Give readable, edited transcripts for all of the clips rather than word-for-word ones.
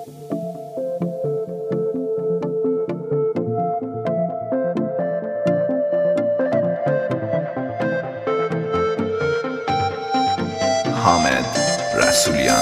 حامد رسولیان.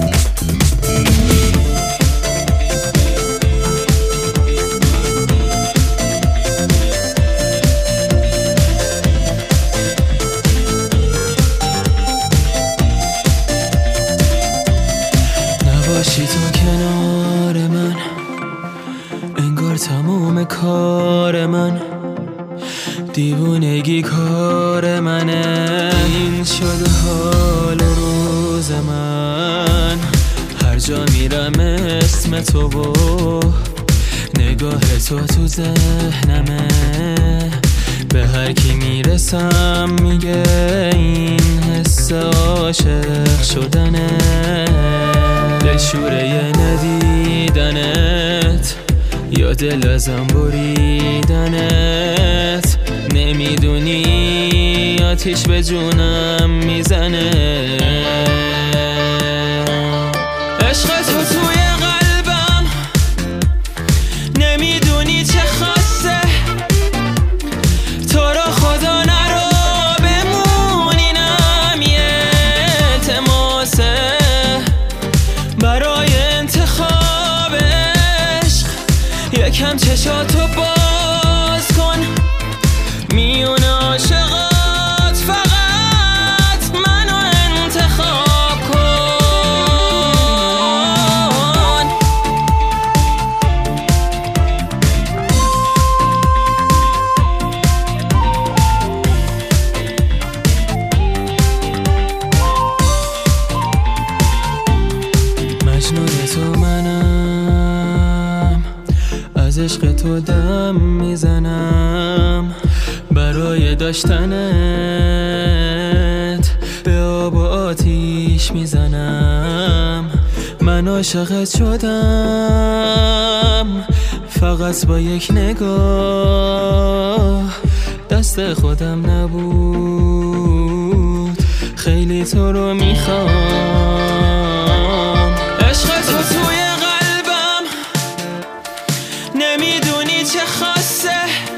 نباشی تو کنار من، انگار تمام کار من دیوونگی کار منه. این شده حال و روز من، هر جا میرم اسم تو و نگاه تو ذهنمه. به هر کی میرسم میگه این حس عاشق شدنه. دلشوره ندیدنت یا دل ازم بریدنت، نمیدونی آتیش به جونم میزنه. عشق تو توی قلبم، نمیدونی چه خواسته. تو رو خدا نرو بمونینم، یه التماسه برای انتخاب عشق. یکم چشاتو باز کن، میون عاشقات فقط منو انتخاب کن. مجنون تو منم، از عشق تو دم میزنم. برای داشتنت به آب و آتیش میزنم. من عاشقت شدم فقط با یک نگاه. دست خودم نبود، خیلی تو رو میخوام. عشق تو توی قلبم، نمیدونی چه خواسته.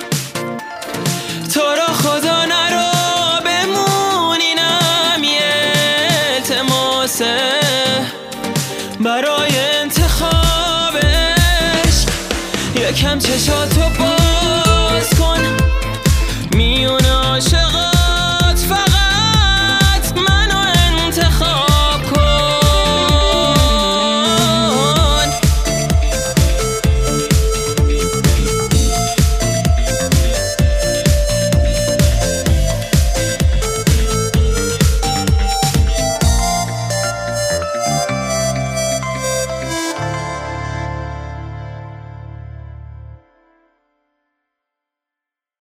تو رو خدا نرو بمونینم، یه التماسه برای انتخاب عشق. یکم چشاتو باز کن، میون عاشق